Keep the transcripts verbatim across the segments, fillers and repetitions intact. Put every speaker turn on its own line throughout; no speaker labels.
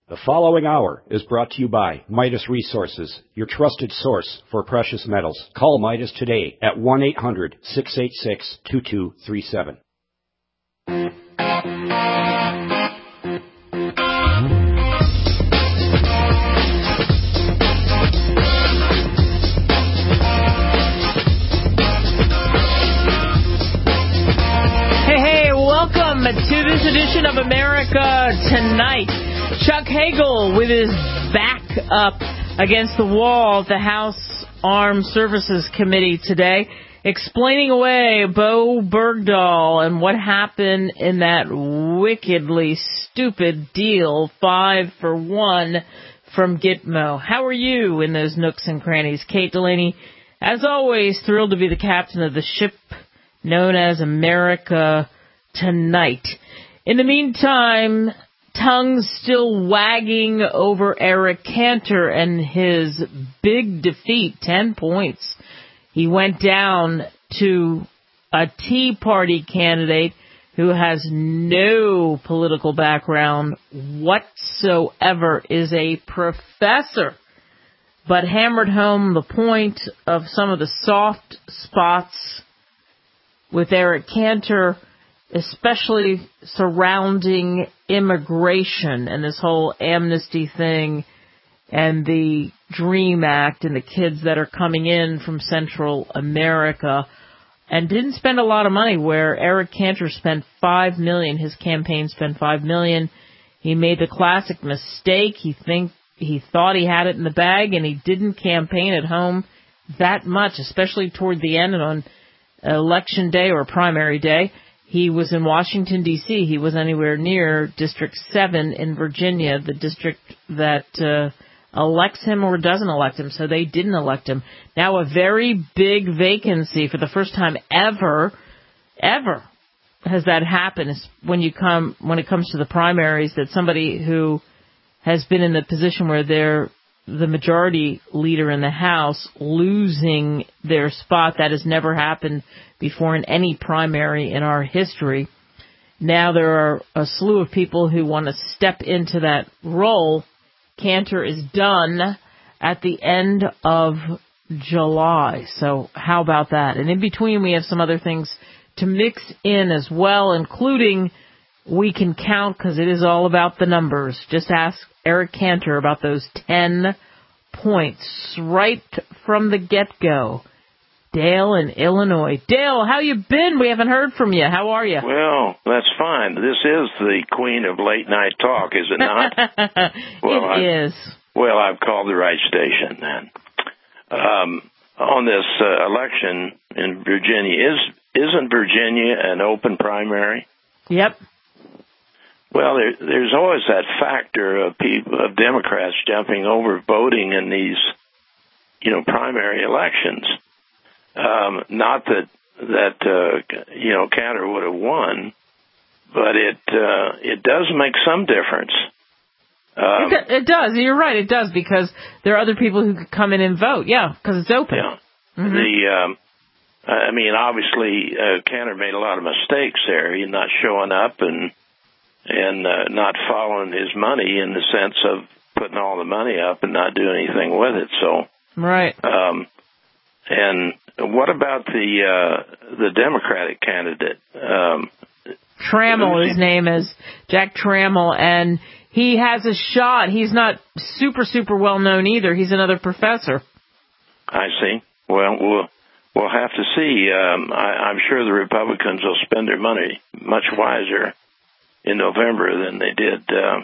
The following hour is brought to you by Midas Resources, your trusted source for precious metals. Call Midas today at one eight hundred, six eight six, two two three seven. Hey,
hey, welcome to this edition of America Tonight. Chuck Hagel with his back up against the wall at the House Armed Services Committee today, explaining away Bo Bergdahl and what happened in that wickedly stupid deal, five for one from Gitmo. How are you in those nooks and crannies? Kate Delaney, as always, thrilled to be the captain of the ship known as America Tonight. In the meantime, tongues still wagging over Eric Cantor and his big defeat, ten points. He went down to a Tea Party candidate who has no political background whatsoever, is a professor, but hammered home the point of some of the soft spots with Eric Cantor, especially surrounding immigration and this whole amnesty thing and the DREAM Act and the kids that are coming in from Central America, and didn't spend a lot of money where Eric Cantor spent five million dollars. His campaign spent five million dollars. He made the classic mistake. He think he thought he had it in the bag, and he didn't campaign at home that much, especially toward the end and on election day or primary day. He was in Washington, D C He was anywhere near District seven in Virginia, the district that uh, elects him or doesn't elect him, so they didn't elect him. Now a very big vacancy for the first time ever, ever has that happened is when you come when it comes to the primaries, that somebody who has been in the position where they're the majority leader in the House losing their spot. That has never happened before in any primary in our history. Now there are a slew of people who want to step into that role. Cantor is done at the end of July. So how about that? And in between, we have some other things to mix in as well, including we can count, because it is all about the numbers. Just ask Eric Cantor about those ten points right from the get-go. Dale in Illinois. Dale, how you been? We haven't heard from you. How are you?
Well, that's fine. This is the queen of late-night talk, is it not? well,
it
I,
is.
Well, I've called the right station then. Um, on this uh, election in Virginia, is, isn't Virginia an open primary?
Yep.
Well, there, there's always that factor of people, of Democrats jumping over voting in these, you know, primary elections. Um, not that that uh, you know Cantor would have won, but it uh, it does make some difference. Um,
it, it does. You're right. It does, because there are other people who could come in and vote. Yeah, because it's open.
Yeah.
Mm-hmm.
The um, I mean, obviously, uh, Cantor made a lot of mistakes there. He's not showing up and and uh, not following his money in the sense of putting all the money up and not doing anything with it. So
right.
Um, and what about the uh, the Democratic candidate? Um,
Trammell, his name is Jack Trammell, and he has a shot. He's not super, super well known either. He's another professor.
I see. Well, we'll, we'll have to see. Um, I, I'm sure the Republicans will spend their money much wiser in November than they did uh,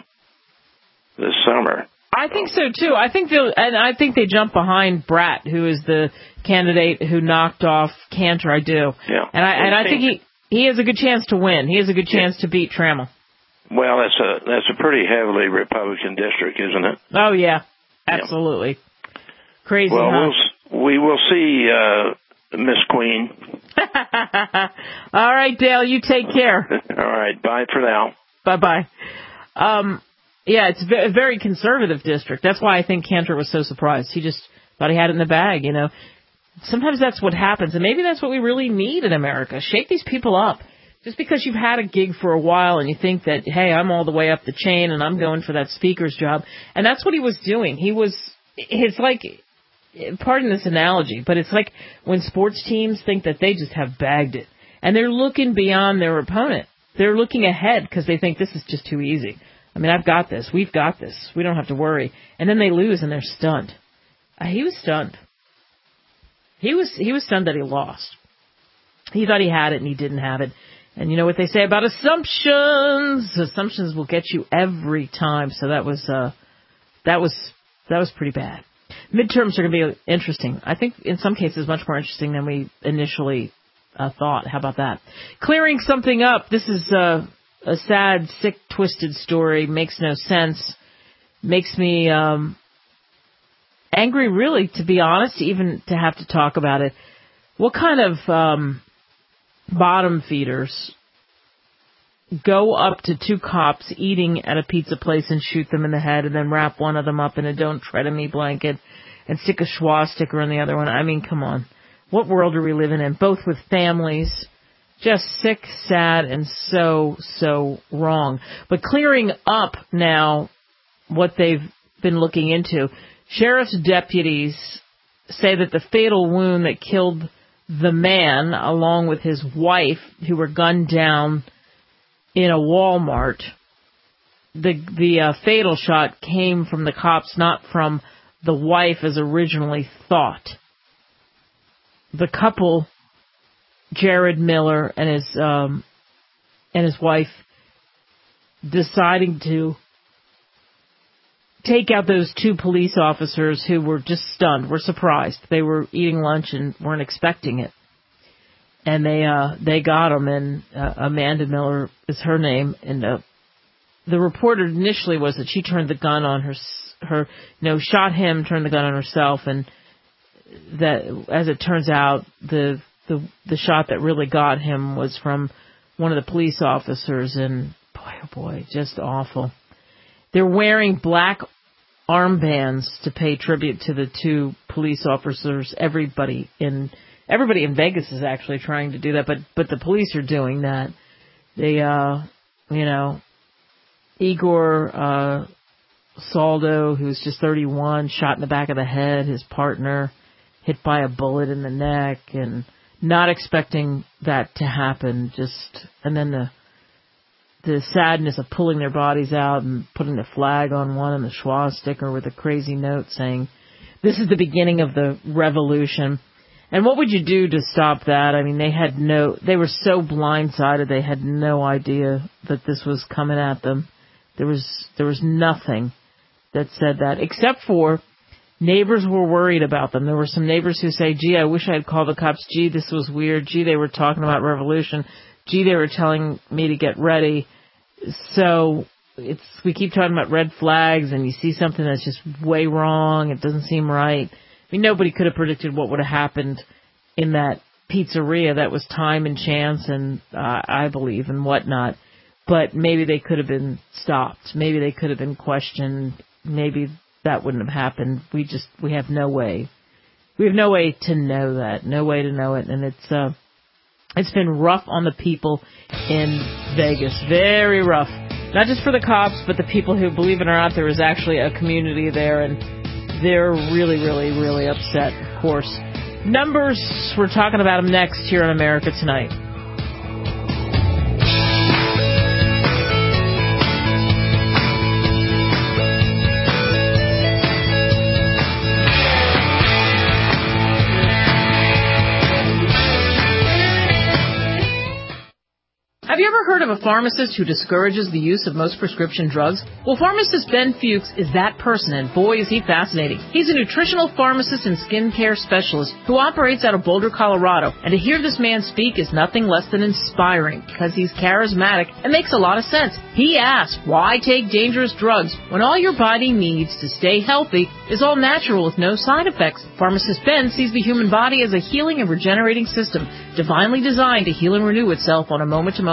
this summer.
I think so too. I think they'll, and I think they jump behind Bratt, who is the candidate who knocked off Cantor. I do.
Yeah.
And I and I think he he has a good chance to win. He has a good chance
yeah.
to beat Trammell.
Well, that's a that's a pretty heavily Republican district, isn't it?
Oh yeah, absolutely. Yeah. Crazy.
Well,
huh?
we'll we will see, uh, Miss Queen.
All right, Dale. You take care.
All right. Bye for now.
Bye bye. Um. Yeah, it's a very conservative district. That's why I think Cantor was so surprised. He just thought he had it in the bag, you know. Sometimes that's what happens, and maybe that's what we really need in America. Shake these people up. Just because you've had a gig for a while and you think that, hey, I'm all the way up the chain and I'm going for that speaker's job. And that's what he was doing. He was, it's like, pardon this analogy, but it's like when sports teams think that they just have bagged it. And they're looking beyond their opponent. They're looking ahead because they think this is just too easy. I mean, I've got this. We've got this. We don't have to worry. And then they lose and they're stunned. Uh, he was stunned. He was he was stunned that he lost. He thought he had it and he didn't have it. And you know what they say about assumptions? Assumptions will get you every time. So that was uh, that was that was pretty bad. Midterms are going to be interesting. I think in some cases much more interesting than we initially uh, thought. How about that? Clearing something up. This is uh, a sad, sick, twisted story. Makes no sense. Makes me um, angry, really, to be honest, even to have to talk about it. What kind of um, bottom feeders go up to two cops eating at a pizza place and shoot them in the head and then wrap one of them up in a "Don't Tread on Me" blanket and stick a swastika on the other one? I mean, come on. What world are we living in? Both with families. Just sick, sad, and so, so wrong. But clearing up now what they've been looking into. Sheriff's deputies say that the fatal wound that killed the man, along with his wife, who were gunned down in a Walmart, the the uh, fatal shot came from the cops, not from the wife as originally thought. The couple, Jared Miller and his um, and his wife, deciding to take out those two police officers who were just stunned, were surprised. They were eating lunch and weren't expecting it. And they uh, they got them, and uh, Amanda Miller is her name. And uh, the report initially was that she turned the gun on her, her, you know, shot him, turned the gun on herself, and that, as it turns out, the the the shot that really got him was from one of the police officers. And boy, oh boy, just awful. They're wearing black armbands to pay tribute to the two police officers. Everybody in everybody in Vegas is actually trying to do that, but but the police are doing that. They, uh, you know, Igor uh, Saldo, who's just thirty-one, shot in the back of the head. His partner hit by a bullet in the neck, and not expecting that to happen. Just and then the. The sadness of pulling their bodies out and putting the flag on one and the swastika with a crazy note saying, "This is the beginning of the revolution." And what would you do to stop that? I mean, they had no, they were so blindsided, they had no idea that this was coming at them. There was, there was nothing that said that, except for neighbors were worried about them. There were some neighbors who say, "Gee, I wish I had called the cops. Gee, this was weird. Gee, they were talking about revolution. Gee, they were telling me to get ready." So it's we keep talking about red flags, and you see something that's just way wrong. It doesn't seem right. I mean, nobody could have predicted what would have happened in that pizzeria. That was time and chance, and uh, I believe, and whatnot. But maybe they could have been stopped. Maybe they could have been questioned. Maybe that wouldn't have happened. We just we have no way. We have no way to know that. No way to know it, and it's. Uh, It's been rough on the people in Vegas. Very rough. Not just for the cops, but the people who, believe it or not, there is actually a community there, and they're really, really, really upset, of course. Numbers, we're talking about them next here on America Tonight. Have you ever heard of a pharmacist who discourages the use of most prescription drugs? Well, pharmacist Ben Fuchs is that person, and boy, is he fascinating. He's a nutritional pharmacist and skincare specialist who operates out of Boulder, Colorado. And to hear this man speak is nothing less than inspiring, because he's charismatic and makes a lot of sense. He asks, why take dangerous drugs when all your body needs to stay healthy is all natural with no side effects? Pharmacist Ben sees the human body as a healing and regenerating system, divinely designed to heal and renew itself on a moment-to-moment basis.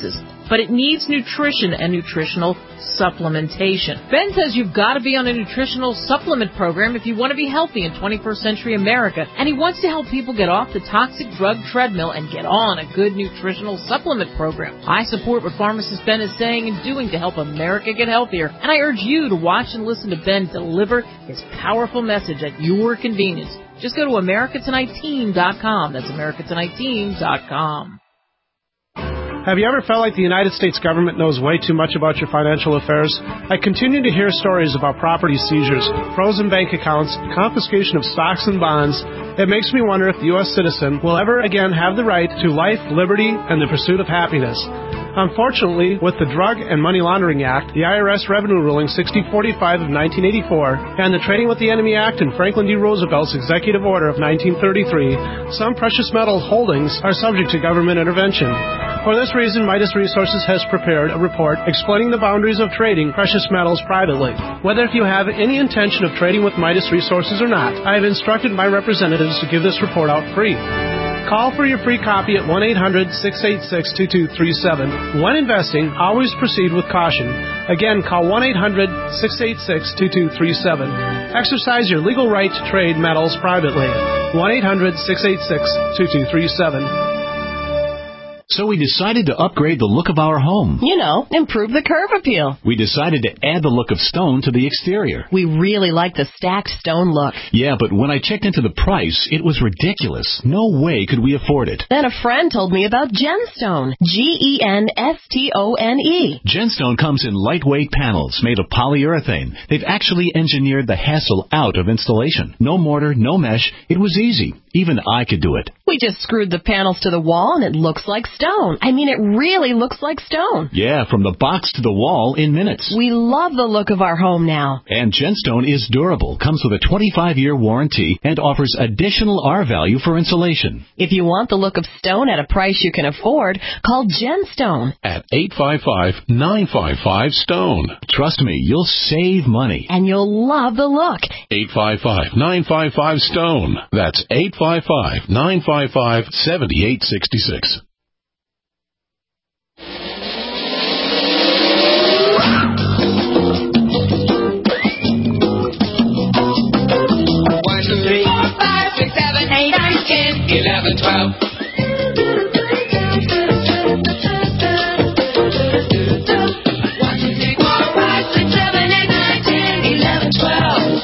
prices. But it needs nutrition and nutritional supplementation. Ben says you've got to be on a nutritional supplement program if you want to be healthy in twenty-first century America, and he wants to help people get off the toxic drug treadmill and get on a good nutritional supplement program. I support what pharmacist Ben is saying and doing to help America get healthier, and I urge you to watch and listen to Ben deliver his powerful message at your convenience. Just go to America Tonight Team dot com. That's America Tonight Team dot com.
Have you ever felt like the United States government knows way too much about your financial affairs? I continue to hear stories about property seizures, frozen bank accounts, confiscation of stocks and bonds. It makes me wonder if the U S citizen will ever again have the right to life, liberty, and the pursuit of happiness. Unfortunately, with the Drug and Money Laundering Act, the I R S Revenue Ruling sixty forty-five of nineteen eighty-four, and the Trading with the Enemy Act and Franklin D. Roosevelt's Executive Order of nineteen thirty-three, some precious metal holdings are subject to government intervention. For this reason, Midas Resources has prepared a report explaining the boundaries of trading precious metals privately. Whether if you have any intention of trading with Midas Resources or not, I have instructed my representatives to give this report out free. Call for your free copy at one eight hundred, six eight six, two two three seven. When investing, always proceed with caution. Again, call one eight hundred, six eight six, two two three seven. Exercise your legal right to trade metals privately. one eight hundred, six eight six, two two three seven.
So we decided to upgrade the look of our home.
You know, improve the curb appeal.
We decided to add the look of stone to the exterior.
We really like the stacked stone look.
Yeah, but when I checked into the price, it was ridiculous. No way could we afford it.
Then a friend told me about Genstone. G E N S T O N E.
Genstone comes in lightweight panels made of polyurethane. They've actually engineered the hassle out of installation. No mortar, no mesh. It was easy. Even I could do it.
We just screwed the panels to the wall and it looks like stone. I mean, it really looks like stone.
Yeah, from the box to the wall in minutes.
We love the look of our home now.
And Genstone is durable, comes with a twenty-five year warranty, and offers additional R value for insulation.
If you want the look of stone at a price you can afford, call Genstone
at eight five five, nine five five, STONE.
Trust me, you'll save money.
And you'll love the look.
eight five five, nine five five, STONE. That's eight five five, nine five five, seven eight six six.
One, two, three, four, five, six, seven, eight, nine, ten, eleven, twelve. One, two, three, four, five, six, seven, eight, nine, ten, eleven, twelve.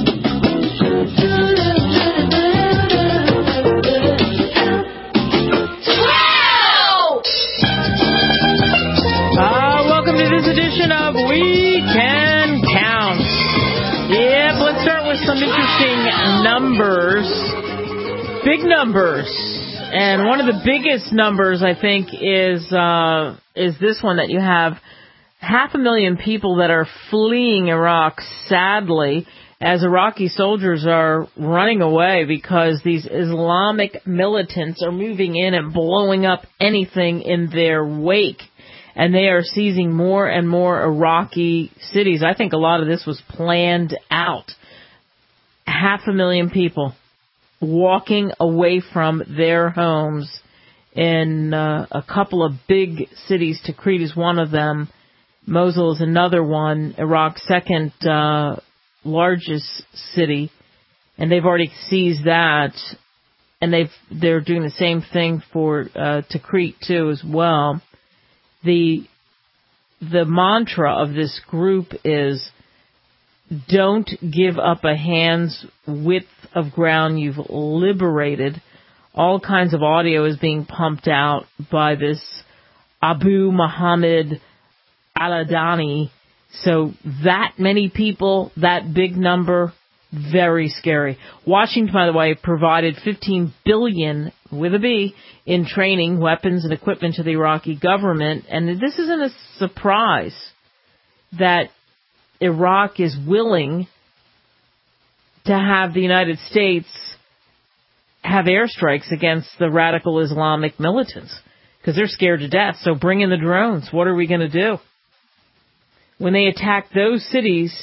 Uh, welcome to this edition of We Can Count. Yep, let's start with some interesting numbers. Big numbers. And one of the biggest numbers, I think, is uh, is this one, that you have half a million people that are fleeing Iraq, sadly, as Iraqi soldiers are running away because these Islamic militants are moving in and blowing up anything in their wake. And they are seizing more and more Iraqi cities. I think a lot of this was planned out. Half a million people walking away from their homes in uh, a couple of big cities. Tikrit is one of them. Mosul is another one. Iraq's second uh, largest city. And they've already seized that. And they've, they're doing the same thing for uh, Tikrit, too, as well. The the mantra of this group is, don't give up a hand's width of ground you've liberated. All kinds of audio is being pumped out by this Abu Muhammad al-Adani. So that many people, that big number, very scary. Washington, by the way, provided fifteen billion dollars, with a B, in training, weapons, and equipment to the Iraqi government. And this isn't a surprise that Iraq is willing to have the United States have airstrikes against the radical Islamic militants, because they're scared to death. So bring in the drones. What are we going to do? When they attacked those cities,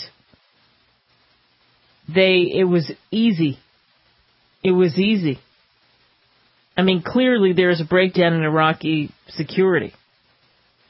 they it was easy. It was easy. I mean, clearly there's a breakdown in Iraqi security.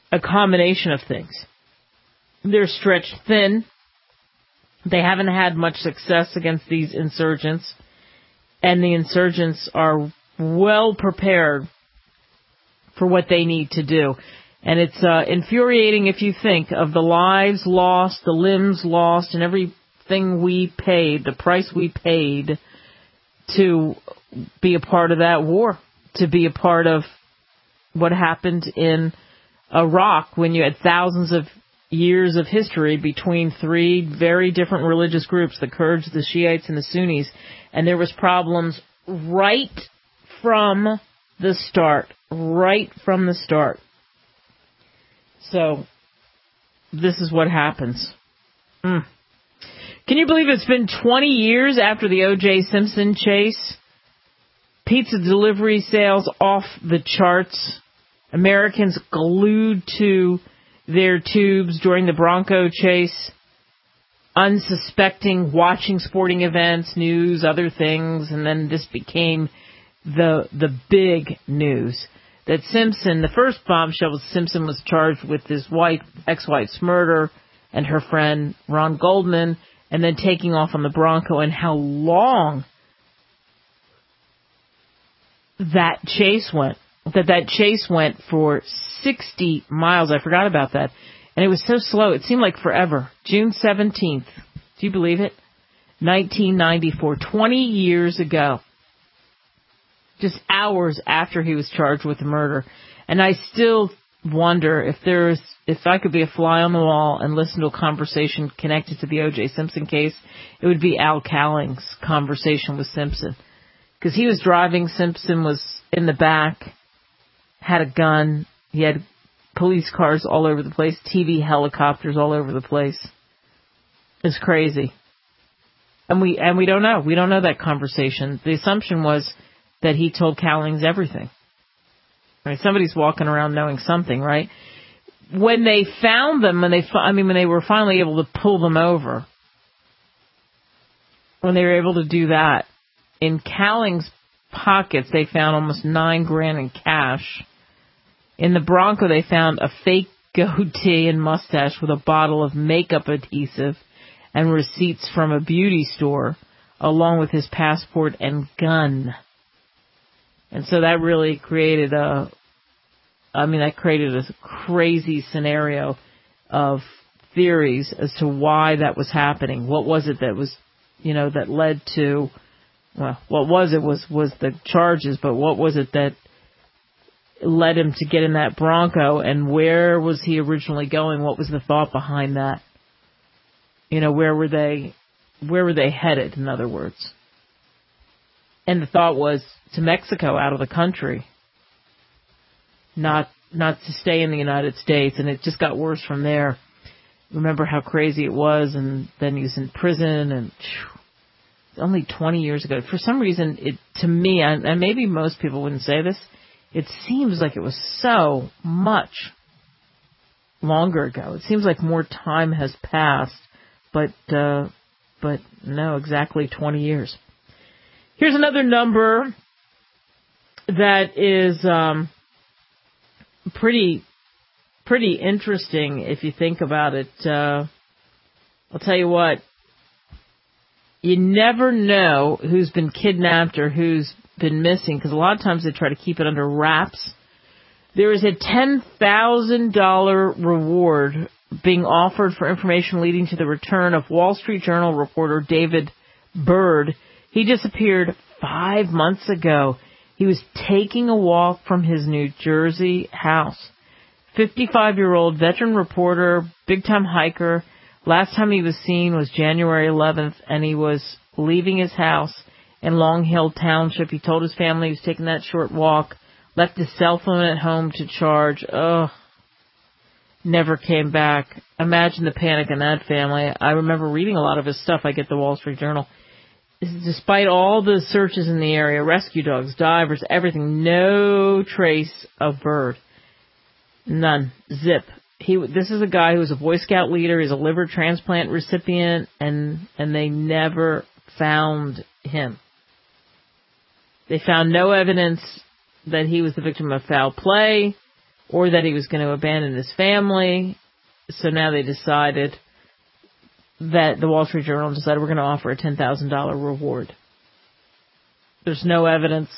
a combination of things. They're stretched thin. They haven't had much success against these insurgents, and the insurgents are well prepared for what they need to do. And it's uh, infuriating if you think of the lives lost, the limbs lost, and everything we paid, the price we paid to be a part of that war, to be a part of what happened in Iraq when you had thousands of years of history between three very different religious groups, the Kurds, the Shiites, and the Sunnis, and there was problems right from the start, right from the start. So, this is what happens. Mm. Can you believe it's been twenty years after the O J Simpson chase? Pizza delivery sales off the charts. Americans glued to their tubes during the Bronco chase, unsuspecting, watching sporting events, news, other things, and then this became the the big news. That Simpson, the first bombshell was Simpson was charged with his wife, ex-wife's murder and her friend Ron Goldman, and then taking off on the Bronco, and how long that chase went. That that chase went for sixty miles. I forgot about that. And it was so slow. It seemed like forever. June seventeenth. Do you believe it? nineteen ninety-four. twenty years ago. Just hours after he was charged with the murder. And I still wonder if there's, if I could be a fly on the wall and listen to a conversation connected to the O J Simpson case, it would be Al Cowling's conversation with Simpson. Because he was driving, Simpson was in the back, had a gun, he had police cars all over the place, T V helicopters all over the place. It's crazy. And we and we don't know. We don't know that conversation. The assumption was that he told Cowlings everything. Right? Somebody's walking around knowing something, right? When they found them, when they, I mean, when they were finally able to pull them over, when they were able to do that, in Cowlings' pockets, they found almost nine grand in cash. In the Bronco, they found a fake goatee and mustache with a bottle of makeup adhesive and receipts from a beauty store, along with his passport and gun. And so that really created a, I mean, that created a crazy scenario of theories as to why that was happening. What was it that was, you know, that led to, well, what was it was, was the charges, but what was it that led him to get in that Bronco, and where was he originally going? What was the thought behind that? You know, where were they, where were they headed, in other words? And the thought was to Mexico, out of the country, not not to stay in the United States. And it just got worse from there. Remember how crazy it was, and then he was in prison, and phew, only twenty years ago. For some reason, it to me, and, and maybe most people wouldn't say this, it seems like it was so much longer ago. It seems like more time has passed, but uh, but no, exactly twenty years. Here's another number that is um, pretty pretty interesting if you think about it. Uh, I'll tell you what, you never know who's been kidnapped or who's been missing, because a lot of times they try to keep it under wraps. There is a ten thousand dollars reward being offered for information leading to the return of Wall Street Journal reporter David Byrd. He disappeared five months ago. He was taking a walk from his New Jersey house. fifty-five-year-old veteran reporter, big-time hiker. Last time he was seen was January eleventh, and he was leaving his house in Long Hill Township. He told his family he was taking that short walk, left his cell phone at home to charge. Ugh. Never came back. Imagine the panic in that family. I remember reading a lot of his stuff. I get the Wall Street Journal. Despite all the searches in the area, rescue dogs, divers, everything, no trace of Byrd. None. Zip. He. This is a guy who was a Boy Scout leader. He's a liver transplant recipient, and and they never found him. They found no evidence that he was the victim of foul play. or that he was going to abandon his family. So now they decided that the Wall Street Journal decided we're going to offer a ten thousand dollars reward. There's no evidence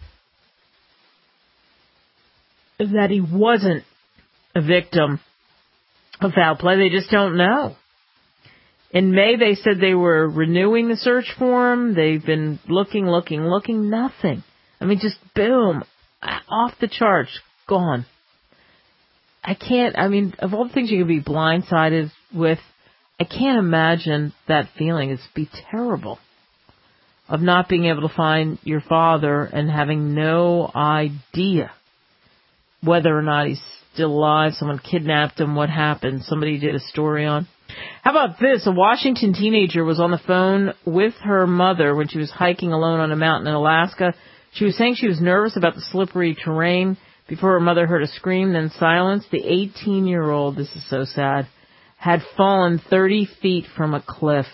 that he wasn't a victim of foul play. They just don't know. In May, they said they were renewing the search for him. They've been looking, looking, looking. Nothing. I mean, just boom, off the charts, gone. I can't, I mean, of all the things you could be blindsided with, I can't imagine that feeling. It'd be terrible of not being able to find your father and having no idea whether or not he's still alive, someone kidnapped him, what happened, somebody did a story on. How about this? A Washington teenager was on the phone with her mother when she was hiking alone on a mountain in Alaska. She was saying she was nervous about the slippery terrain before her mother heard a scream, then silence. The eighteen-year-old, this is so sad, had fallen thirty feet from a cliff.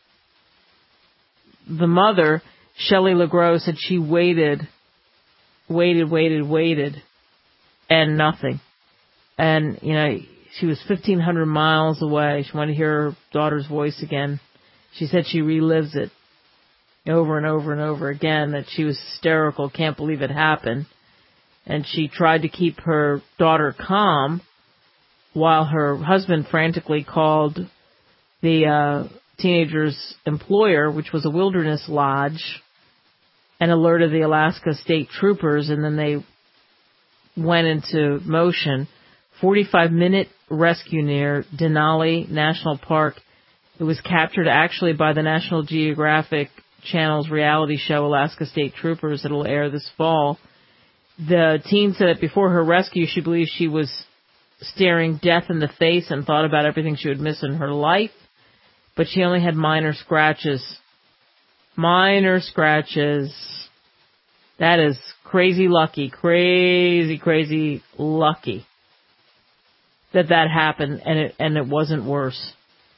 The mother, Shelley LeGros, said she waited, waited, waited, waited, and nothing. And, you know, she was fifteen hundred miles away. She wanted to hear her daughter's voice again. She said she relives it over and over and over again, that she was hysterical, can't believe it happened. And she tried to keep her daughter calm while her husband frantically called the uh, teenager's employer, which was a wilderness lodge, and alerted the Alaska State Troopers, and then they went into motion. forty-five minute rescue near Denali National Park. It was captured actually by the National Geographic Channel's reality show Alaska State Troopers that will air this fall. The teen said that before her rescue, she believed she was staring death in the face and thought about everything she would miss in her life, but she only had minor scratches. Minor scratches. That is crazy lucky, crazy, crazy lucky that that happened, and it and it wasn't worse.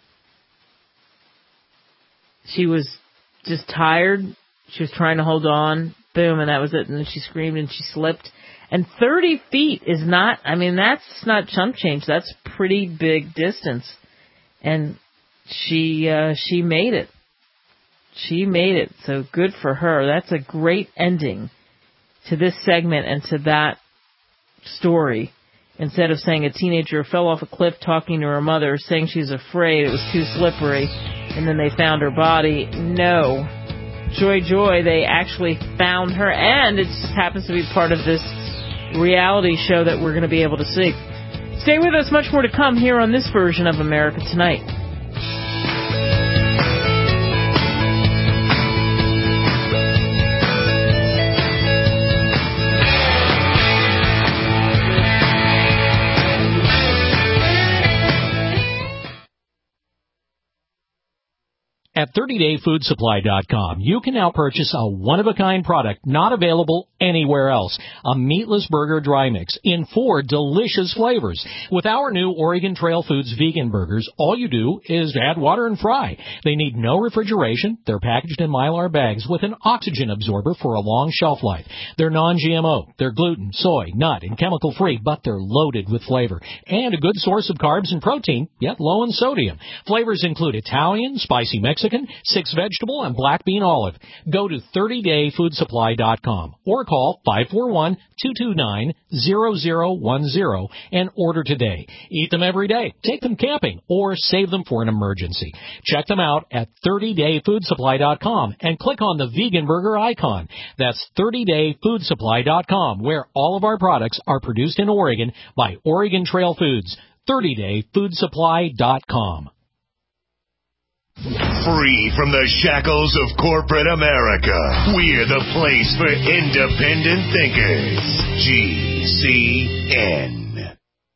She was just tired. She was trying to hold on. Boom, and that was it. And then she screamed and she slipped. And thirty feet is not, I mean, that's not chump change. That's pretty big distance. And she uh, she made it. She made it. So good for her. That's a great ending to this segment and to that story. Instead of saying a teenager fell off a cliff talking to her mother, saying she's afraid it was too slippery, and then they found her body. No. Joy, joy, they actually found her, and it just happens to be part of this reality show that we're going to be able to see. Stay with us, much more to come here on this version of America Tonight.
At thirty day food supply dot com, you can now purchase a one-of-a-kind product not available anywhere else. A meatless burger dry mix in four delicious flavors. With our new Oregon Trail Foods vegan burgers, all you do is add water and fry. They need no refrigeration. They're packaged in Mylar bags with an oxygen absorber for a long shelf life. They're non G M O. They're gluten, soy, nut, and chemical-free, but they're loaded with flavor. And a good source of carbs and protein, yet low in sodium. Flavors include Italian, spicy Mexican, six vegetable, and black bean olive. Go to thirty day food supply dot com or call five four one, two two nine, zero zero one zero and order today. Eat them every day, take them camping, or save them for an emergency. Check them out at thirty day food supply dot com and click on the vegan burger icon. That's thirty day food supply dot com, where all of our products are produced in Oregon by Oregon Trail Foods. thirty day food supply dot com.
Free from the shackles of corporate America, we're the place for independent thinkers. G C N.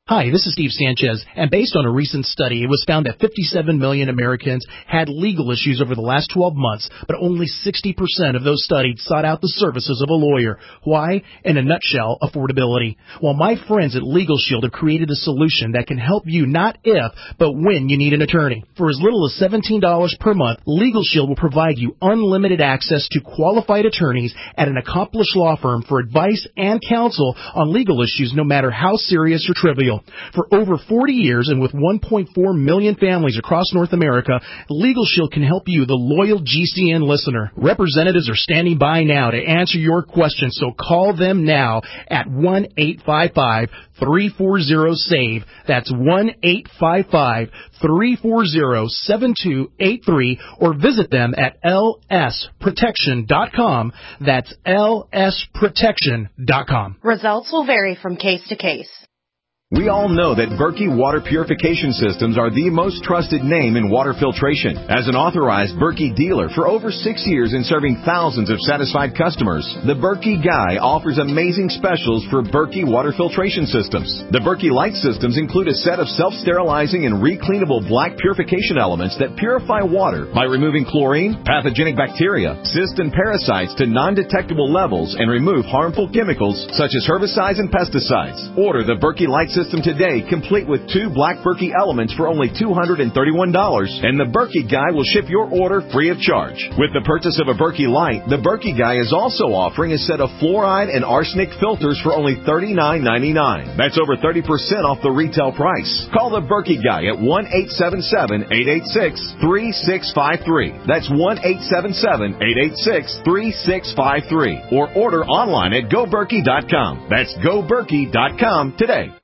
Hi, this is Steve Sanchez, and based on a recent study, it was found that fifty-seven million Americans had legal issues over the last twelve months, but only sixty percent of those studied sought out the services of a lawyer. Why? In a nutshell, affordability. Well, my friends at Legal Shield have created a solution that can help you not if, but when you need an attorney. For as little as seventeen dollars per month, Legal Shield will provide you unlimited access to qualified attorneys at an accomplished law firm for advice and counsel on legal issues, no matter how serious or trivial. For over forty years and with one point four million families across North America, Legal Shield can help you, the loyal G C N listener. Representatives are standing by now to answer your questions, so call them now at one eight five five, three four zero, S A V E. That's one eight five five, three four zero, seven two eight three, or visit them at L S protection dot com. That's L S protection dot com.
Results will vary from case to case.
We all know that Berkey Water Purification Systems are the most trusted name in water filtration. As an authorized Berkey dealer for over six years and serving thousands of satisfied customers, the Berkey Guy offers amazing specials for Berkey Water Filtration Systems. The Berkey Light Systems include a set of self-sterilizing and recleanable black purification elements that purify water by removing chlorine, pathogenic bacteria, cysts, and parasites to non-detectable levels and remove harmful chemicals such as herbicides and pesticides. Order the Berkey Light System today, complete with two black Berkey elements for only two hundred thirty-one dollars, and the Berkey Guy will ship your order free of charge. With the purchase of a Berkey Light, the Berkey Guy is also offering a set of fluoride and arsenic filters for only thirty-nine ninety-nine. That's over thirty percent off the retail price. Call the Berkey Guy at one eight seven seven, eight eight six, three six five three. That's one eight seven seven, eight eight six, three six five three. Or order online at go berkey dot com. That's go berkey dot com today.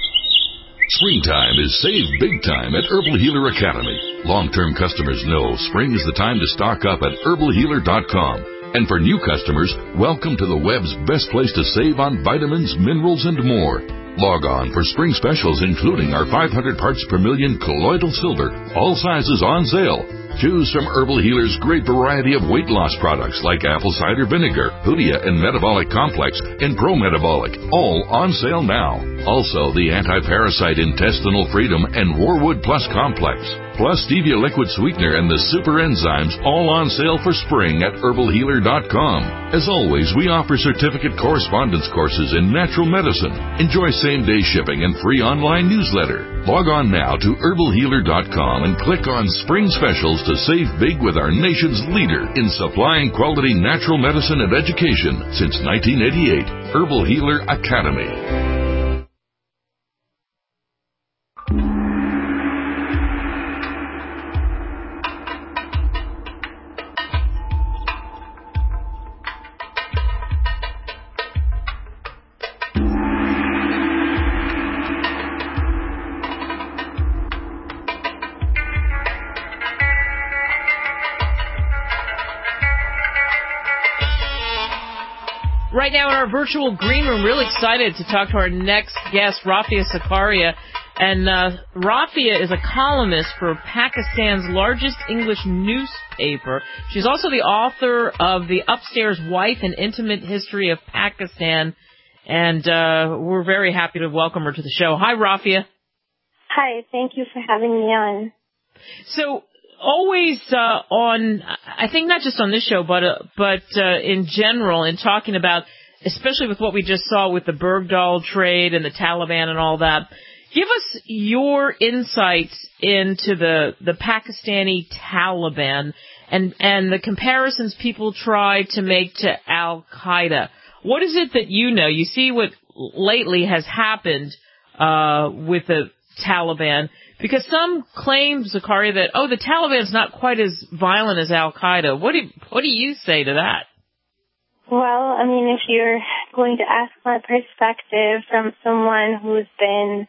Springtime is save big time at Herbal Healer Academy. Long-term customers know spring is the time to stock up at herbal healer dot com. And for new customers, welcome to the web's best place to save on vitamins, minerals, and more. Log on for spring specials, including our five hundred parts per million colloidal silver, all sizes on sale. Choose from Herbal Healer's great variety of weight loss products like apple cider vinegar, Hoodia and Metabolic Complex, and Pro Metabolic, all on sale now. Also, the anti-parasite Intestinal Freedom and Warwood Plus Complex, plus Stevia Liquid Sweetener and the Super Enzymes, all on sale for spring at herbal healer dot com. As always, we offer certificate correspondence courses in natural medicine. Enjoy same-day shipping and free online newsletter. Log on now to herbal healer dot com and click on Spring Specials to save big with our nation's leader in supplying quality natural medicine and education since nineteen eighty-eight, Herbal Healer Academy.
Right now in our virtual green room, really excited to talk to our next guest, Rafia Zakaria. And uh, Rafia is a columnist for Pakistan's largest English newspaper. She's also the author of The Upstairs Wife, An Intimate History of Pakistan. And uh, we're very happy to welcome her to the show. Hi, Rafia.
Hi, thank you for having me on.
So, always uh, on, I think not just on this show, but uh, but uh, in general, in talking about, especially with what we just saw with the Bergdahl trade and the Taliban and all that, give us your insights into the the Pakistani Taliban and and the comparisons people try to make to Al Qaeda. What is it that you know? You see what lately has happened uh, with the Taliban. Because some claim, Zakaria, that, oh, the Taliban's not quite as violent as Al-Qaeda. What do you, what do you say to that?
Well, I mean, if you're going to ask my perspective from someone who's been,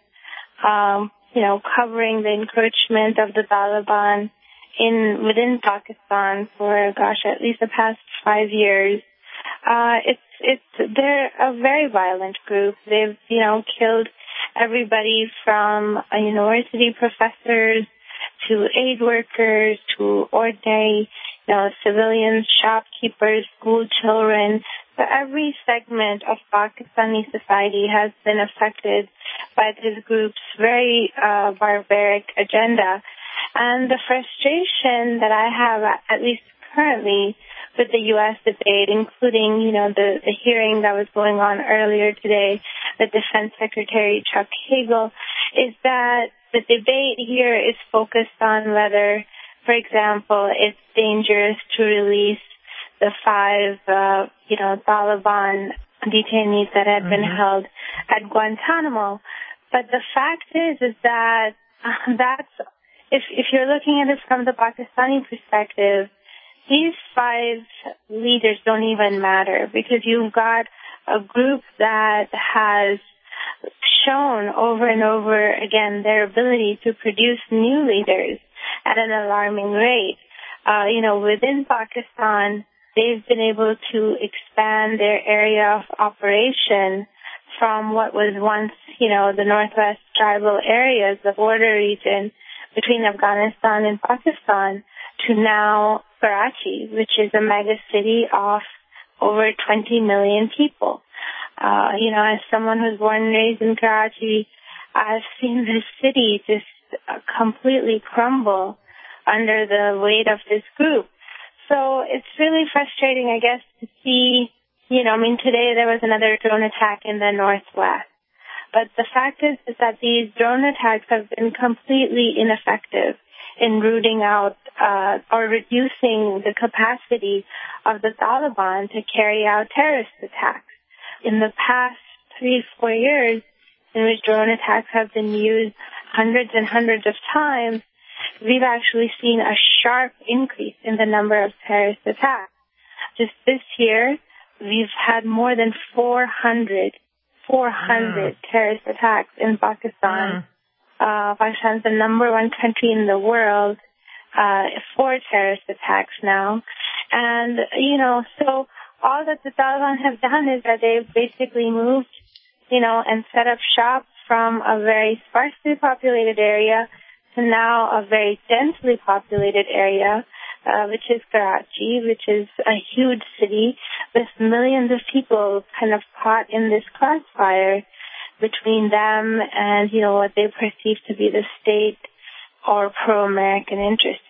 um, you know, covering the encroachment of the Taliban in within Pakistan for, gosh, at least the past five years, uh, it's it's they're a very violent group. They've, you know, killed everybody from uh, university professors to aid workers to ordinary, you know, civilians, shopkeepers, school children. So every segment of Pakistani society has been affected by this group's very uh, barbaric agenda. And the frustration that I have, at least currently, with the U S debate, including, you know, the, the hearing that was going on earlier today, the Defense Secretary Chuck Hagel, is that the debate here is focused on whether, for example, it's dangerous to release the five, uh, you know, Taliban detainees that had mm-hmm. been held at Guantanamo. But the fact is, is that uh, that's, if, if you're looking at it from the Pakistani perspective, these five leaders don't even matter, because you've got a group that has shown over and over again their ability to produce new leaders at an alarming rate. Uh, you know, within Pakistan, they've been able to expand their area of operation from what was once, you know, the northwest tribal areas, the border region between Afghanistan and Pakistan, to now Karachi, which is a mega city of over twenty million people. Uh, you know, as someone who's born and raised in Karachi, I've seen this city just uh, completely crumble under the weight of this group. So it's really frustrating, I guess, to see, you know, I mean, today there was another drone attack in the northwest. But the fact is, is that these drone attacks have been completely ineffective in rooting out uh, or reducing the capacity of the Taliban to carry out terrorist attacks. In the past three, four years, in which drone attacks have been used hundreds and hundreds of times, we've actually seen a sharp increase in the number of terrorist attacks. Just this year, we've had more than four hundred, four hundred mm. terrorist attacks in Pakistan. Mm. Uh, Pakistan is the number one country in the world uh, for terrorist attacks now. And, you know, so all that the Taliban have done is that they've basically moved, you know, and set up shop from a very sparsely populated area to now a very densely populated area, uh, which is Karachi, which is a huge city with millions of people kind of caught in this crossfire between them and, you know, what they perceive to be the state or pro-American interests.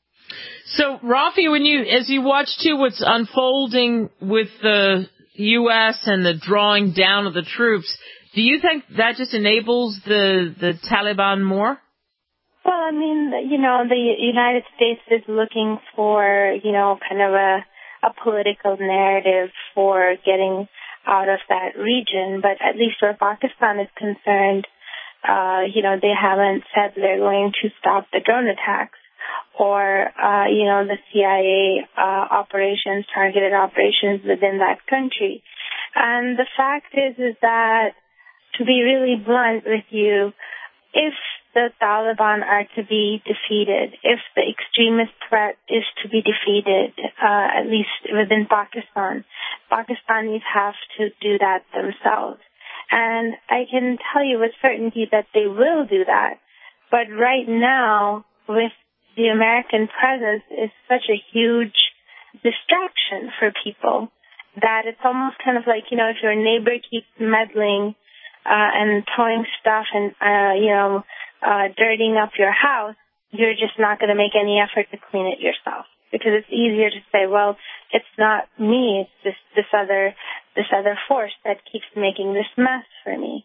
So, Rafi, when you, as you watch too what's unfolding with the U S and the drawing down of the troops, do you think that just enables the, the Taliban more?
Well, I mean, you know, the United States is looking for, you know, kind of a, a political narrative for getting out of that region. But at least where Pakistan is concerned, uh, you know, they haven't said they're going to stop the drone attacks or, uh, you know, the C I A uh, operations, targeted operations within that country. And the fact is, is that, to be really blunt with you, if the Taliban are to be defeated, if the extremist threat is to be defeated, uh, at least within Pakistan, Pakistanis have to do that themselves. And I can tell you with certainty that they will do that. But right now, with the American presence, is such a huge distraction for people that it's almost kind of like, you know, if your neighbor keeps meddling uh, and throwing stuff and, uh, you know, uh, dirtying up your house, you're just not going to make any effort to clean it yourself. Because it's easier to say, well, it's not me, it's just this other, this other force that keeps making this mess for me.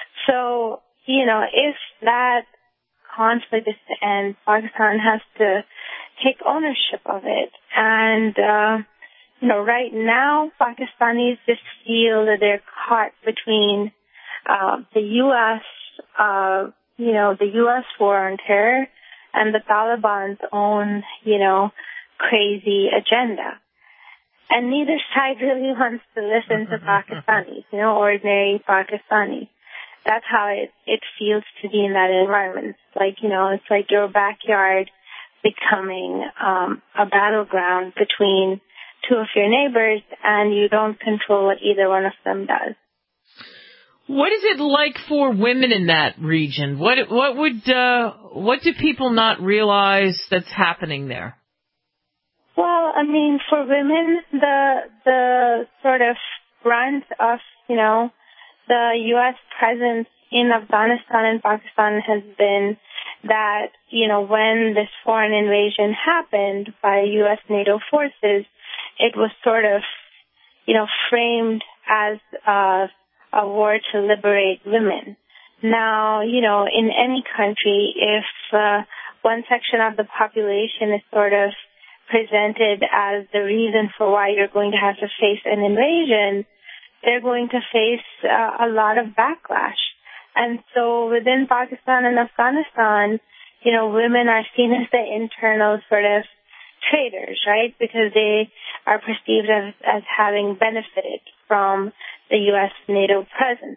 So, you know, if that conflict is to end, Pakistan has to take ownership of it. And, uh, you know, right now, Pakistanis just feel that they're caught between uh, the U S, uh, you know, the U S war on terror and the Taliban's own, you know, crazy agenda. And neither side really wants to listen to Pakistanis, you know, ordinary Pakistanis. That's how it, it feels to be in that environment. It's like, you know, it's like your backyard becoming um, a battleground between two of your neighbors, and you don't control what either one of them does.
What is it like for women in that region? What what would uh, what do people not realize that's happening there?
Well, I mean, for women, the the sort of brunt of, you know, the U S presence in Afghanistan and Pakistan has been that, you know, when this foreign invasion happened by U S NATO forces, it was sort of, you know, framed as uh, a war to liberate women. Now, you know, in any country, if uh, one section of the population is sort of presented as the reason for why you're going to have to face an invasion, they're going to face uh, a lot of backlash. And so within Pakistan and Afghanistan, you know, women are seen as the internal sort of traitors, right? Because they are perceived as, as having benefited from the U S NATO presence.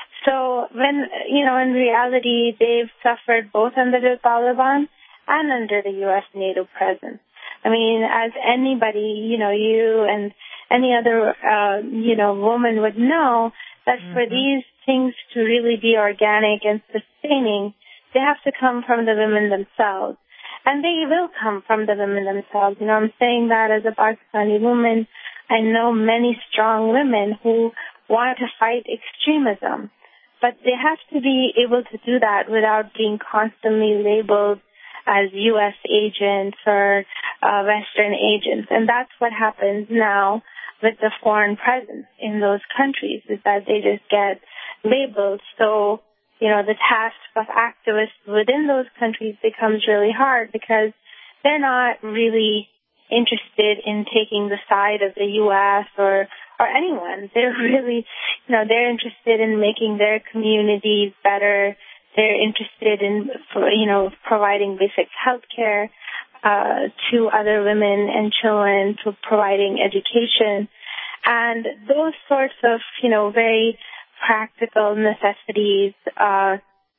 So when, you know, in reality, they've suffered both under the Taliban and under the U S NATO presence. I mean, as anybody, you know, you and any other, uh, you know, woman would know that mm-hmm. for these things to really be organic and sustaining, they have to come from the women themselves. And they will come from the women themselves. You know, I'm saying that as a Pakistani woman. I know many strong women who want to fight extremism, but they have to be able to do that without being constantly labeled as U S agents or uh, Western agents. And that's what happens now with the foreign presence in those countries, is that they just get labeled. So, you know, the task of activists within those countries becomes really hard because they're not really interested in taking the side of the U S or or anyone. They're really, you know, they're interested in making their communities better. They're interested in, you know, providing basic health care uh, to other women and children, to providing education. And those sorts of, you know, very practical necessities uh,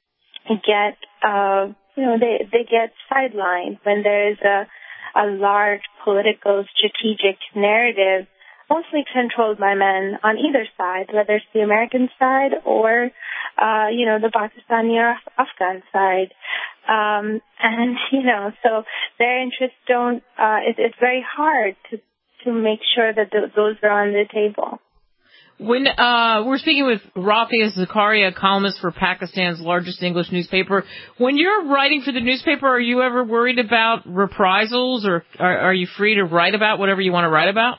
get, uh, you know, they, they get sidelined when there is a, a large political strategic narrative mostly controlled by men on either side, whether it's the American side or, uh, you know, the Pakistani or Afghan side. Um, and, you know, so their interests don't, uh, it, it's very hard to, to make sure that th- those are on the table.
When uh, we're speaking with Rafia Zakaria, columnist for Pakistan's largest English newspaper, when you're writing for the newspaper, are you ever worried about reprisals, or are, are you free to write about whatever you want to write about?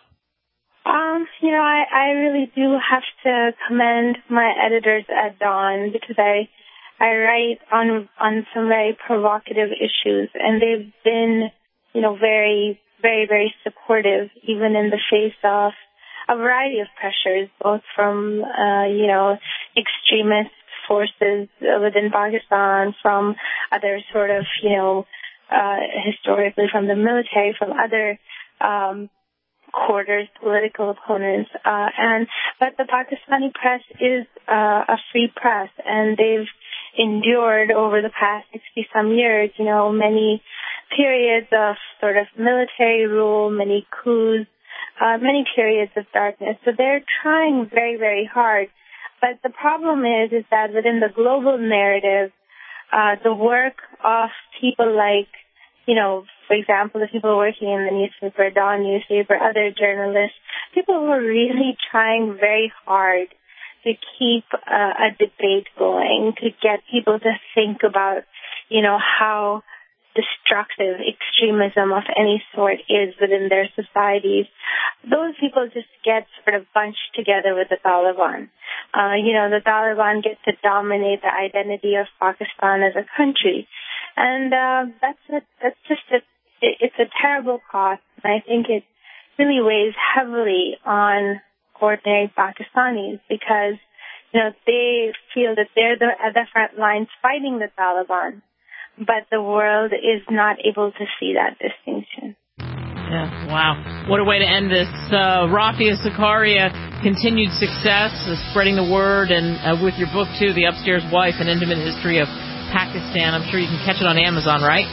Um, you know, I, I really do have to commend my editors at Dawn because I I write on on some very provocative issues, and they've been, you know, very, very, very supportive, even in the face of a variety of pressures, both from, uh, you know, extremist forces within Pakistan, from other sort of, you know, uh, historically from the military, from other um, quarters, political opponents. Uh, and but the Pakistani press is uh, a free press, and they've endured over the past sixty-some years, you know, many periods of sort of military rule, many coups, Uh, many periods of darkness. So they're trying very, very hard. But the problem is, is that within the global narrative, uh, the work of people like, you know, for example, the people working in the newspaper, Dawn newspaper, other journalists, people who are really trying very hard to keep uh, a debate going, to get people to think about, you know, how destructive extremism of any sort is within their societies. Those people just get sort of bunched together with the Taliban. Uh, you know, the Taliban get to dominate the identity of Pakistan as a country. And uh, that's a, that's just a, it, it's a terrible cost. And I think it really weighs heavily on ordinary Pakistanis because, you know, they feel that they're the, at the front lines fighting the Taliban. But the world is not able to see that distinction.
Yeah, wow. What a way to end this. Uh, Rafia Zakaria, continued success, uh, spreading the word, and uh, with your book, too, The Upstairs Wife, An Intimate History of Pakistan. I'm sure you can catch it on Amazon, right?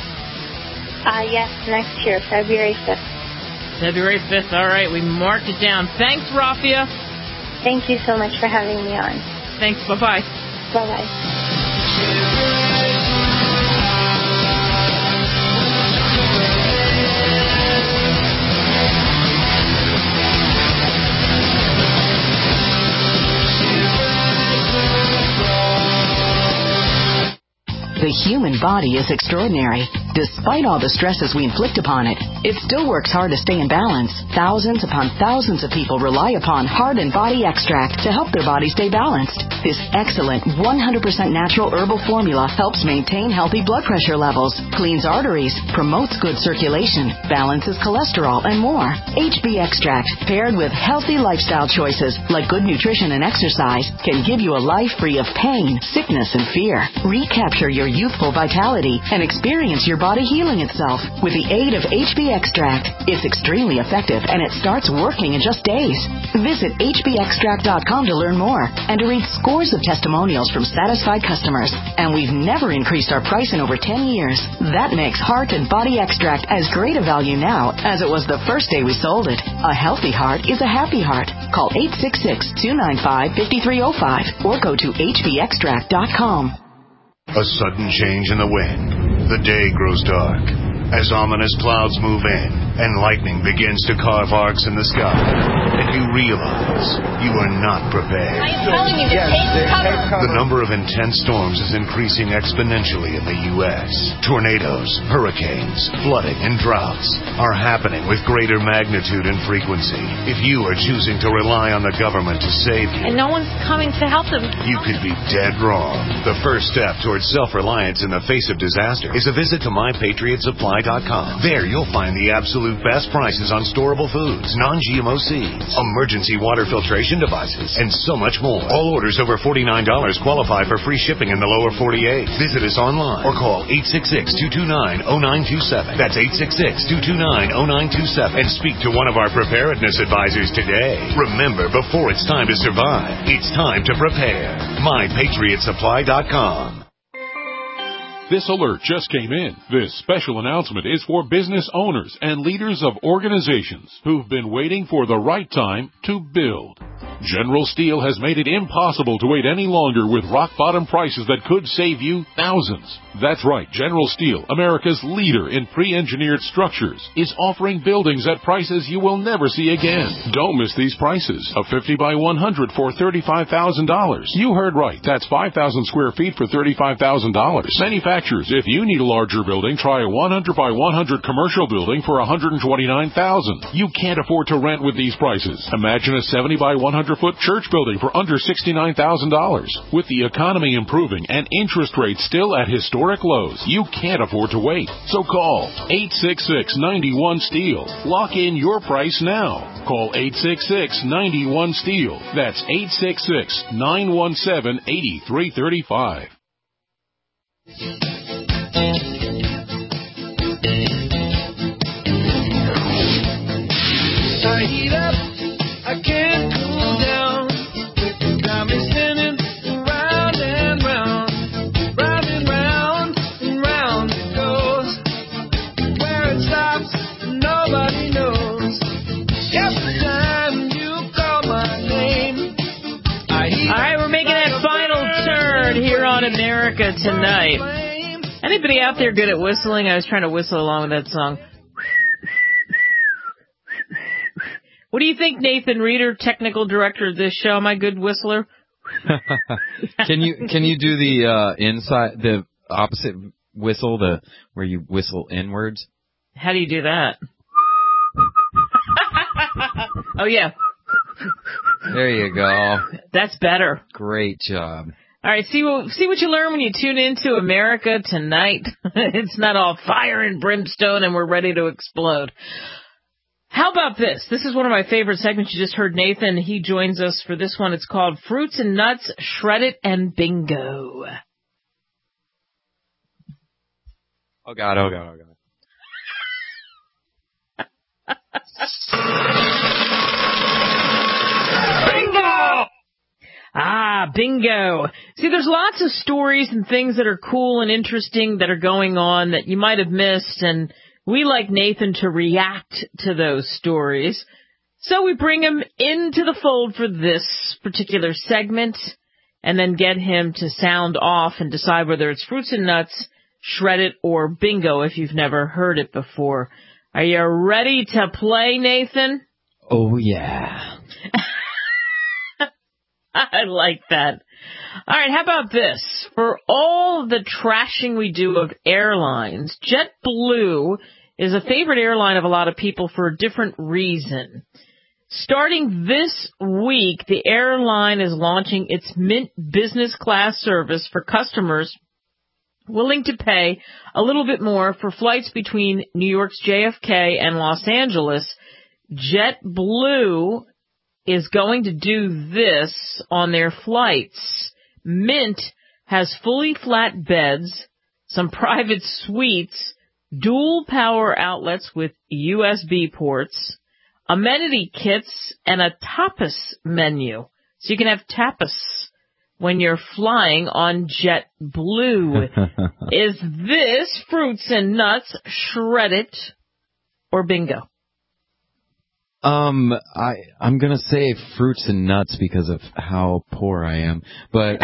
Uh, yes, next year, February fifth.
February fifth, all right. We marked it down. Thanks, Rafia.
Thank you so much for having me on.
Thanks. Bye-bye.
Bye-bye.
The human body is extraordinary. Despite all the stresses we inflict upon it, it still works hard to stay in balance. Thousands upon thousands of people rely upon Heart and Body Extract to help their body stay balanced. This excellent one hundred percent natural herbal formula helps maintain healthy blood pressure levels, cleans arteries, promotes good circulation, balances cholesterol, and more. H B Extract, paired with healthy lifestyle choices like good nutrition and exercise, can give you a life free of pain, sickness, and fear. Recapture your youthful vitality and experience your body healing itself with the aid of H B Extract. It's extremely effective and it starts working in just days. Visit H B extract dot com to learn more and to read scores of testimonials from satisfied customers. And we've never increased our price in over ten years. That makes Heart and Body Extract as great a value now as it was the first day we sold it. A healthy heart is a happy heart. Call eight six six, two nine five, five three zero five or go to H B extract dot com.
A sudden change in the wind. The day grows dark as ominous clouds move in and lightning begins to carve arcs in the sky. And you realize you are not prepared.
I am telling you, yes, take cover.
The number of intense storms is increasing exponentially in the U S Tornadoes, hurricanes, flooding, and droughts are happening with greater magnitude and frequency. If you are choosing to rely on the government to save you,
and no one's coming to help them,
you could be dead wrong. The first step towards self-reliance in the face of disaster is a visit to my patriot supply dot com. There you'll find the absolute best prices on storable foods, non-G M O seeds, emergency water filtration devices, and so much more. All orders over forty-nine dollars qualify for free shipping in the lower forty-eight. Visit us online or call eight six six, two two nine, zero nine two seven. That's eight six six, two two nine, zero nine two seven. And speak to one of our preparedness advisors today. Remember, before it's time to survive, it's time to prepare. my patriot supply dot com.
This alert just came in. This special announcement is for business owners and leaders of organizations who've been waiting for the right time to build. General Steel has made it impossible to wait any longer with rock-bottom prices that could save you thousands. That's right, General Steel, America's leader in pre-engineered structures, is offering buildings at prices you will never see again. Don't miss these prices. A fifty by one hundred for thirty-five thousand dollars. You heard right. That's five thousand square feet for thirty-five thousand dollars. Manufacturers, if you need a larger building, try a one hundred by one hundred commercial building for one hundred twenty-nine thousand dollars. You can't afford to rent with these prices. Imagine a seventy by one hundred foot church building for under sixty-nine thousand dollars. With the economy improving and interest rates still at historic lows, you can't afford to wait. So call eight six six, nine one, STEEL. Lock in your price now. Call eight six six, nine one, STEEL. That's eight six six, nine one seven, eight three three five.
I heat up, I can't cool down. Got me spinning round and round, round and round and round it goes. Where it stops, nobody knows. Every time you call my name, I heat
all right, we're making that final turn here on America Tonight. Anybody out there good at whistling? I was trying to whistle along with that song. What do you think, Nathan Reeder, technical director of this show? Am I a good whistler?
Can you can you do the uh, inside the opposite whistle, the where you whistle inwards?
How do you do that? Oh yeah.
There you go.
That's better.
Great job.
All right, see what see what you learn when you tune into America Tonight. It's not all fire and brimstone and we're ready to explode. How about this? This is one of my favorite segments. You just heard Nathan. He joins us for this one. It's called Fruits and Nuts, Shred It, and Bingo.
Oh, God, oh, God, oh, God.
Bingo! Ah, bingo. See, there's lots of stories and things that are cool and interesting that are going on that you might have missed, and we like Nathan to react to those stories. So we bring him into the fold for this particular segment and then get him to sound off and decide whether it's Fruits and Nuts, Shred It, or Bingo if you've never heard it before. Are you ready to play, Nathan?
Oh, yeah.
I like that. All right, how about this? For all the trashing we do of airlines, JetBlue is a favorite airline of a lot of people for a different reason. Starting this week, the airline is launching its Mint business class service for customers willing to pay a little bit more for flights between New York's J F K and Los Angeles. JetBlue is going to do this on their flights. Mint has fully flat beds, some private suites, dual power outlets with U S B ports, amenity kits, and a tapas menu. So you can have tapas when you're flying on JetBlue. Is this fruits and nuts, shredded, or bingo?
Um, I, I'm gonna say fruits and nuts because of how poor I am, but,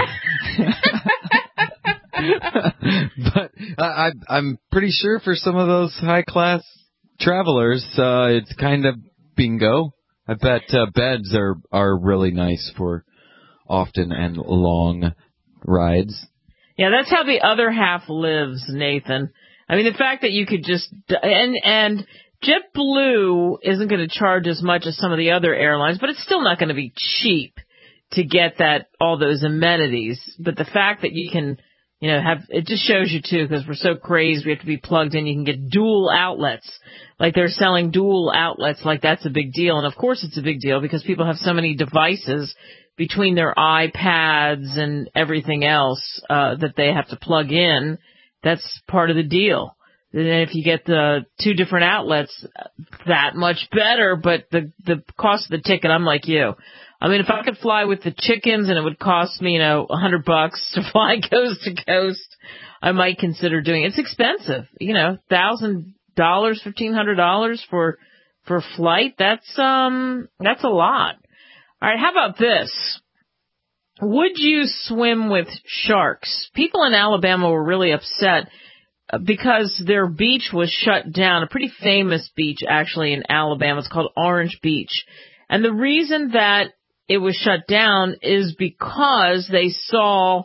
but I, I, I'm pretty sure for some of those high class travelers, uh, it's kind of bingo. I bet, uh, beds are, are really nice for often and long rides.
Yeah, that's how the other half lives, Nathan. I mean, the fact that you could just, and, and, JetBlue isn't going to charge as much as some of the other airlines, but it's still not going to be cheap to get that, all those amenities. But the fact that you can, you know, have, it just shows you too, because we're so crazed, we have to be plugged in. You can get dual outlets. Like they're selling dual outlets, like that's a big deal. And of course it's a big deal because people have so many devices between their iPads and everything else, uh, that they have to plug in. That's part of the deal. And if you get the two different outlets, that much better, but the the cost of the ticket, I'm like you. I mean, if I could fly with the chickens and it would cost me, you know, a hundred bucks to fly coast to coast, I might consider doing it. It's expensive, you know, thousand dollars, fifteen hundred dollars for for a flight. That's um that's a lot. All right, how about this? Would you swim with sharks? People in Alabama were really upset because their beach was shut down, a pretty famous beach actually in Alabama. It's called Orange Beach. And the reason that it was shut down is because they saw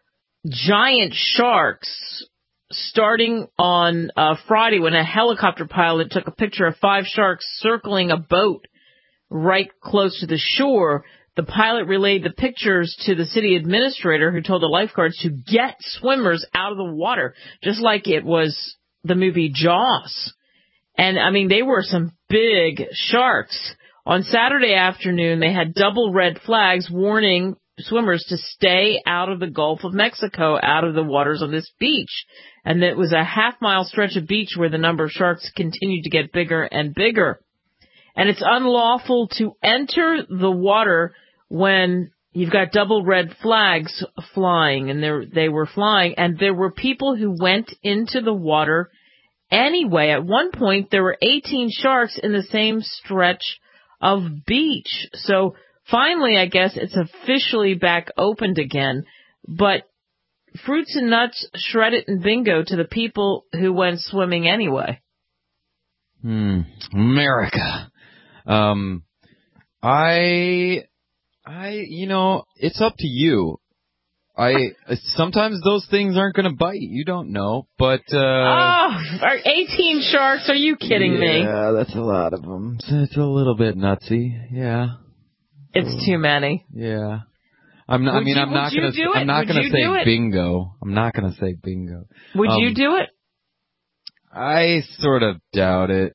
giant sharks starting on uh, Friday when a helicopter pilot took a picture of five sharks circling a boat right close to the shore. The pilot relayed the pictures to the city administrator, who told the lifeguards to get swimmers out of the water, just like it was the movie Jaws. And, I mean, they were some big sharks. On Saturday afternoon, they had double red flags warning swimmers to stay out of the Gulf of Mexico, out of the waters on this beach. And it was a half-mile stretch of beach where the number of sharks continued to get bigger and bigger. And it's unlawful to enter the water when you've got double red flags flying, and they were flying, and there were people who went into the water anyway. At one point, there were eighteen sharks in the same stretch of beach. So finally, I guess it's officially back opened again. But fruits and nuts, shred it and bingo to the people who went swimming anyway.
Hmm. America. Um, I, I, you know, it's up to you. I, sometimes those things aren't going to bite. You don't know, but, uh.
Oh, are eighteen sharks? Are you kidding
yeah,
me?
Yeah, that's a lot of them. It's a little bit nutsy. Yeah.
It's too many.
Yeah. I'm not,
would
I mean,
you,
I'm not going to, I'm not going to say bingo. I'm not going to say bingo.
Would
um,
you do it?
I sort of doubt it.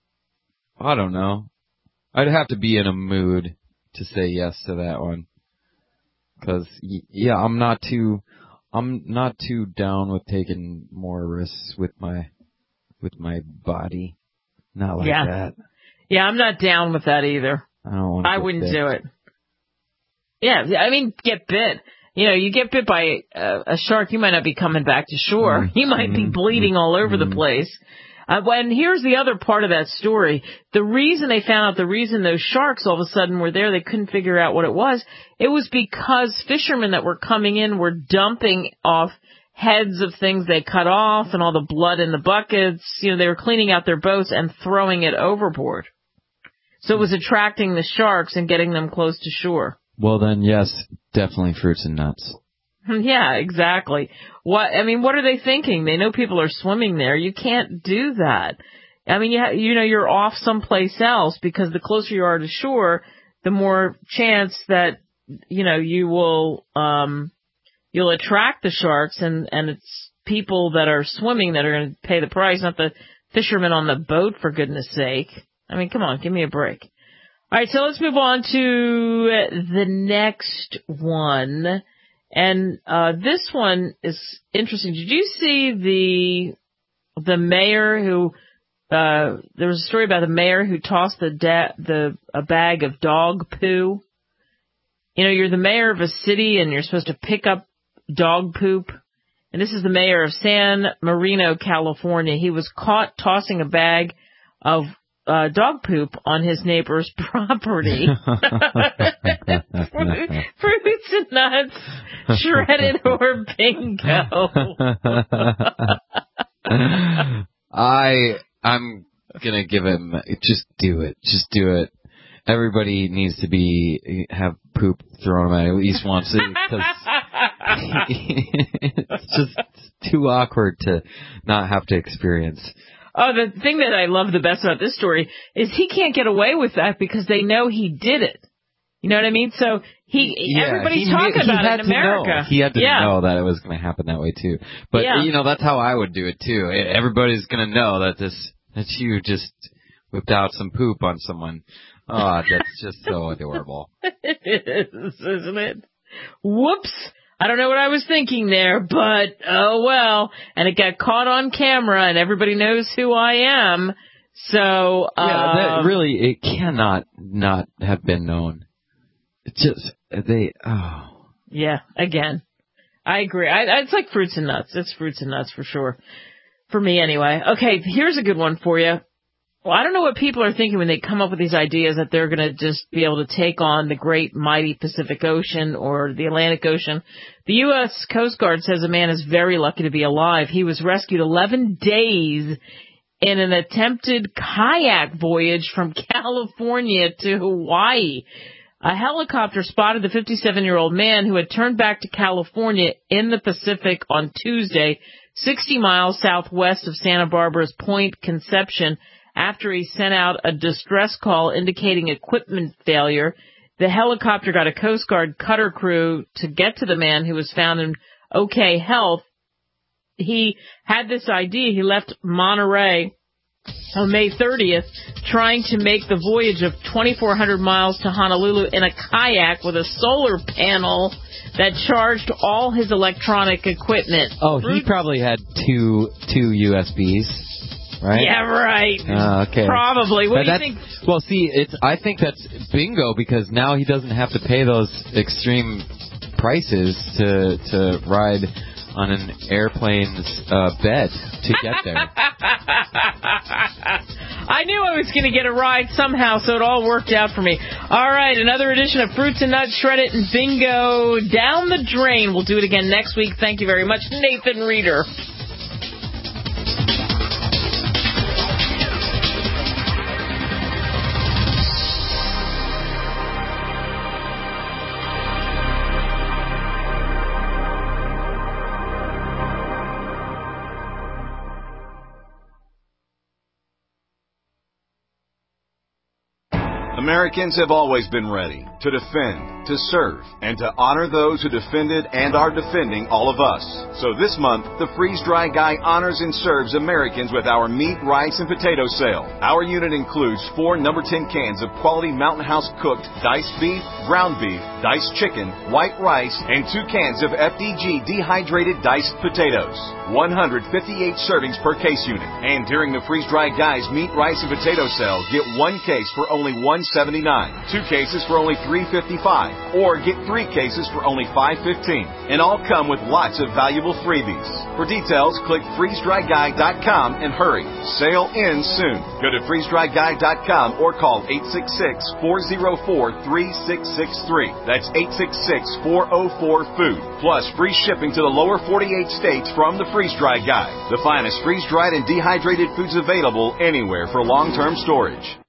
I don't know. I'd have to be in a mood to say yes to that one. Cause, yeah, I'm not too, I'm not too down with taking more risks with my, with my body. Not like
yeah.
that.
Yeah, I'm not down with that either.
I don't want to
I wouldn't bit. do it. Yeah, I mean, get bit. You know, you get bit by a, a shark, you might not be coming back to shore. Mm-hmm. You might mm-hmm. be bleeding all over mm-hmm. the place. Uh, and here's the other part of that story. The reason they found out, the reason those sharks all of a sudden were there, they couldn't figure out what it was. It was because fishermen that were coming in were dumping off heads of things they cut off and all the blood in the buckets. You know, they were cleaning out their boats and throwing it overboard. So it was attracting the sharks and getting them close to shore.
Well, then, yes, definitely fruits and nuts.
Yeah, exactly. What I mean, what are they thinking? They know people are swimming there. You can't do that. I mean, you ha- you know, you're off someplace else because the closer you are to shore, the more chance that you know you will um you'll attract the sharks, and and it's people that are swimming that are going to pay the price, not the fishermen on the boat. For goodness sake! I mean, come on, give me a break. All right, so let's move on to the next one. And uh this one is interesting. Did you see the the mayor who uh there was a story about the mayor who tossed the da- the a bag of dog poo? You know, you're the mayor of a city and you're supposed to pick up dog poop. And this is the mayor of San Marino, California. He was caught tossing a bag of uh dog poop on his neighbor's property. Fruits and nuts, shredded or bingo.
I I'm gonna give him just do it, just do it. Everybody needs to be have poop thrown at him at least once because it's just too awkward to not have to experience.
Oh, the thing that I love the best about this story is he can't get away with that because they know he did it. You know what I mean? So he,
yeah,
everybody's
he
talking
knew,
about
he
it in America.
Know. He had to
yeah.
know that it was going to happen that way too. But
yeah.
you know, that's how I would do it too. Everybody's going to know that this that you just whipped out some poop on someone. Oh, that's just so adorable.
It is, isn't it? Whoops. I don't know what I was thinking there, but oh well. And it got caught on camera, and everybody knows who I am. So uh,
yeah, that really, it cannot not have been known. It just they oh
yeah. Again, I agree. I, it's like fruits and nuts. It's fruits and nuts for sure. For me, anyway. Okay, here's a good one for you. Well, I don't know what people are thinking when they come up with these ideas that they're going to just be able to take on the great mighty Pacific Ocean or the Atlantic Ocean. The U S Coast Guard says a man is very lucky to be alive. He was rescued eleven days in an attempted kayak voyage from California to Hawaii. A helicopter spotted the fifty-seven-year-old man who had turned back to California in the Pacific on Tuesday, sixty miles southwest of Santa Barbara's Point Conception, after he sent out a distress call indicating equipment failure. The helicopter got a Coast Guard cutter crew to get to the man, who was found in okay health. He had this idea. He left Monterey on May thirtieth, trying to make the voyage of twenty-four hundred miles to Honolulu in a kayak with a solar panel that charged all his electronic equipment.
Oh, he probably had two two U S Bs. Right?
Yeah, right.
Uh, okay.
Probably. What
but
do you think?
Well, see, it's. I think that's bingo because now he doesn't have to pay those extreme prices to to ride on an airplane's uh, bed to get there.
I knew I was going to get a ride somehow, so it all worked out for me. All right, another edition of Fruits and Nuts, Shred It and Bingo down the drain. We'll do it again next week. Thank you very much, Nathan Reeder.
Americans have always been ready to defend, to serve, and to honor those who defended and are defending all of us. So this month, the Freeze Dry Guy honors and serves Americans with our meat, rice, and potato sale. Our unit includes four number ten cans of quality Mountain House cooked diced beef, ground beef, diced chicken, white rice, and two cans of F D G dehydrated diced potatoes. one hundred fifty-eight servings per case unit. And during the Freeze Dry Guy's meat, rice, and potato sale, get one case for only one seventy-nine, two cases for only three fifty-five, or get three cases for only five fifteen. And all come with lots of valuable freebies. For details, click freeze dry guy dot com and hurry. Sale ends soon. Go to freeze dry guy dot com or call eight six six, four oh four, three six six three. That's eight six six, four oh four, food. Plus free shipping to the lower forty-eight states from the Freeze Dry Guy. The finest freeze-dried and dehydrated foods available anywhere for long-term storage.